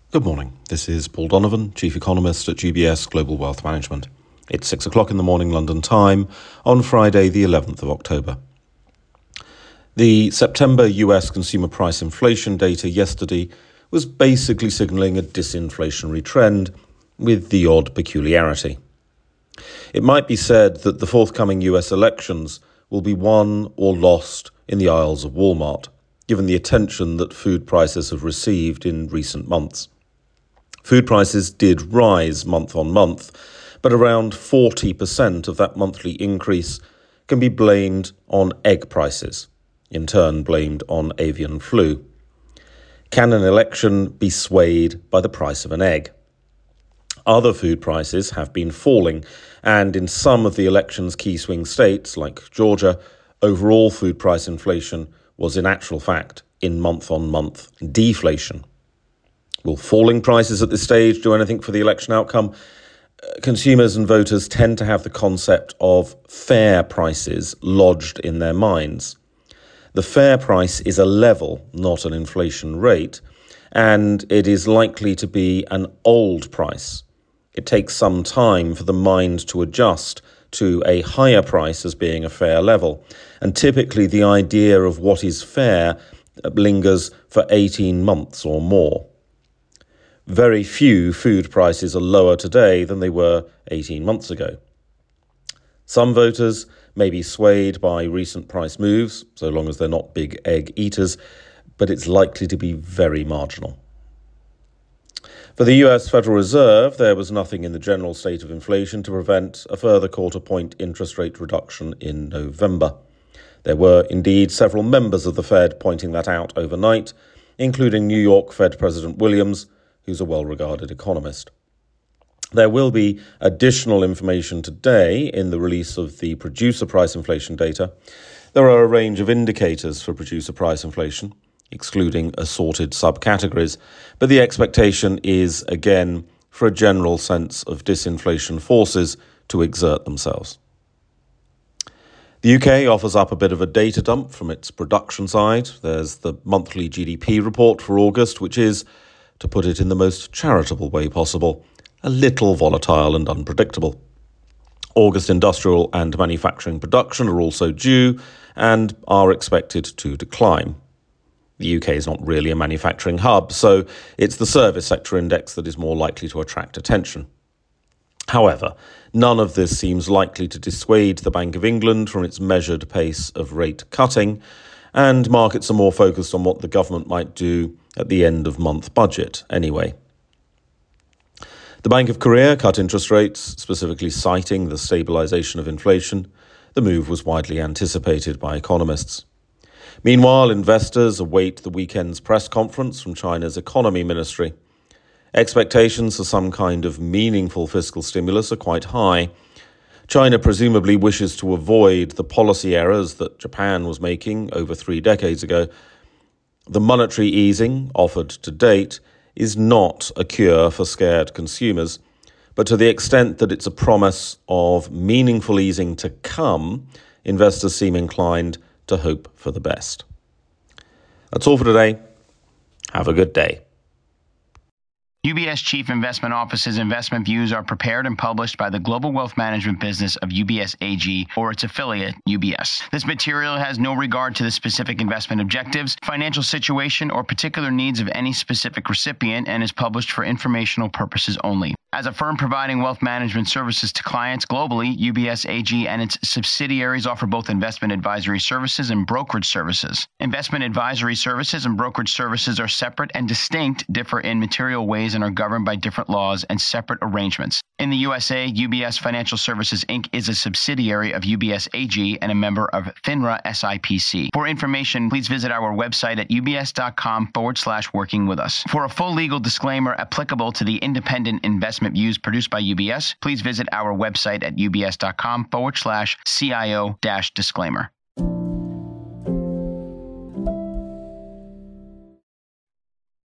Good morning. This is Paul Donovan, Chief Economist at UBS Global Wealth Management. It's 6 o'clock in the morning London time on Friday, the 11th of October. The September US consumer price inflation data yesterday was basically signalling a disinflationary trend with the odd peculiarity. It might be said that the forthcoming US elections will be won or lost in the aisles of Walmart, given the attention that food prices have received in recent months. Food prices did rise month on month, but around 40% of that monthly increase can be blamed on egg prices, in turn blamed on avian flu. Can an election be swayed by the price of an egg? Other food prices have been falling, and in some of the election's key swing states, like Georgia, overall food price inflation was in actual fact in month-on-month deflation. Will falling prices at this stage do anything for the election outcome? Consumers and voters tend to have the concept of fair prices lodged in their minds. The fair price is a level, not an inflation rate, and it is likely to be an old price. It takes some time for the mind to adjust to a higher price as being a fair level, and typically the idea of what is fair lingers for 18 months or more. Very few food prices are lower today than they were 18 months ago. Some voters may be swayed by recent price moves, so long as they're not big egg eaters, but it's likely to be very marginal. For the US Federal Reserve, there was nothing in the general state of inflation to prevent a further quarter-point interest rate reduction in November. There were indeed several members of the Fed pointing that out overnight, including New York Fed President Williams, who's a well-regarded economist. There will be additional information today in the release of the producer price inflation data. There are a range of indicators for producer price inflation, excluding assorted subcategories, but the expectation is, again, for a general sense of disinflation forces to exert themselves. The UK offers up a bit of a data dump from its production side. There's the monthly GDP report for August, which is, to put it in the most charitable way possible, a little volatile and unpredictable. August industrial and manufacturing production are also due and are expected to decline. The UK is not really a manufacturing hub, so it's the service sector index that is more likely to attract attention. However, none of this seems likely to dissuade the Bank of England from its measured pace of rate cutting, and markets are more focused on what the government might do at the end of month budget anyway. The Bank of Korea cut interest rates, specifically citing the stabilization of inflation. The move was widely anticipated by economists. Meanwhile, investors await the weekend's press conference from China's economy ministry. Expectations for some kind of meaningful fiscal stimulus are quite high. China presumably wishes to avoid the policy errors that Japan was making over 3 decades ago. The monetary easing offered to date is not a cure for scared consumers, but to the extent that it's a promise of meaningful easing to come, investors seem inclined to hope for the best. That's all for today. Have a good day. UBS Chief Investment Office's investment views are prepared and published by the global wealth management business of UBS AG or its affiliate, UBS. This material has no regard to the specific investment objectives, financial situation, or particular needs of any specific recipient and is published for informational purposes only. As a firm providing wealth management services to clients globally, UBS AG and its subsidiaries offer both investment advisory services and brokerage services. Investment advisory services and brokerage services are separate and distinct, differ in material ways, and are governed by different laws and separate arrangements. In the USA, UBS Financial Services Inc. is a subsidiary of UBS AG and a member of FINRA SIPC. For information, please visit our website at ubs.com/working with us. For a full legal disclaimer applicable to the independent investment views produced by UBS, please visit our website at ubs.com/CIO-disclaimer.